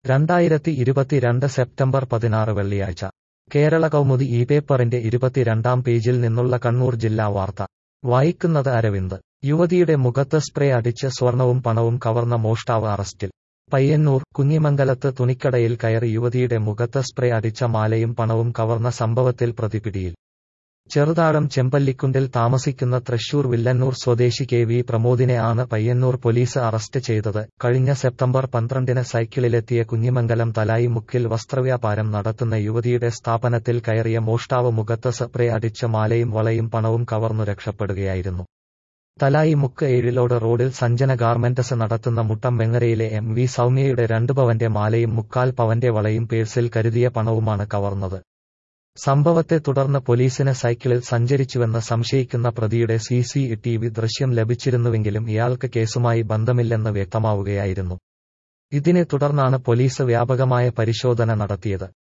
2022 September 16 വെള്ളിയാഴ്ച കേരള കൗമുദി ഈ പേപ്പറിന്റെ 22-ാം പേജിൽ നിന്നുള്ള കണ്ണൂർ ജില്ലാ വാർത്ത വായിക്കുന്നത് അരവിന്ദ്. യുവതിയുടെ മുഖത്ത് സ്പ്രേ അടിച്ച് സ്വർണവും പണവും കവർന്ന മോഷ്ടാവ് അറസ്റ്റിൽ. പയ്യന്നൂർ കുഞ്ഞിമംഗലത്ത് തുണിക്കടയിൽ കയറി യുവതിയുടെ മുഖത്ത് സ്പ്രേ അടിച്ച മാലയും പണവും കവർന്ന സംഭവത്തിൽ പ്രതി പിടിയിൽ. ചെറുതാഴം ചെമ്പല്ലിക്കുണ്ടിൽ താമസിക്കുന്ന തൃശൂർ വില്ലന്നൂർ സ്വദേശി KV പ്രമോദിനെ ആണ് പയ്യന്നൂർ പോലീസ് അറസ്റ്റ് ചെയ്തത്. കഴിഞ്ഞ സെപ്റ്റംബർ 12-ന് സൈക്കിളിലെത്തിയ കുഞ്ഞിമംഗലം തലായി മുക്കിൽ വസ്ത്രവ്യാപാരം നടത്തുന്ന യുവതിയുടെ സ്ഥാപനത്തിൽ കയറിയ മോഷ്ടാവ് മുഖത്ത് സ്പ്രേ അടിച്ച മാലയും വളയും പണവും കവർന്നു രക്ഷപ്പെടുകയായിരുന്നു. തലായി മുക്ക് ഏഴിലോട് റോഡിൽ സഞ്ജന ഗാർമെന്റ്സ് നടത്തുന്ന മുട്ടം വെങ്ങരയിലെ MV സൗമ്യയുടെ 2 പവന്റെ മാലയും 1/4 പവന്റെ വളയും പേഴ്സിൽ കരുതിയ പണവുമാണ് കവർന്നത്. സംഭവത്തെ തുടർന്ന് പോലീസിന് സൈക്കിളിൽ സഞ്ചരിച്ചുവെന്ന് സംശയിക്കുന്ന പ്രതിയുടെ CCTV ദൃശ്യം ലഭിച്ചിരുന്നുവെങ്കിലും ഇയാൾക്ക് കേസുമായി ബന്ധമില്ലെന്ന് വ്യക്തമാവുകയായിരുന്നു. ഇതിനെ തുടർന്നാണ് പോലീസ് വ്യാപകമായ പരിശോധന നടത്തിയത്.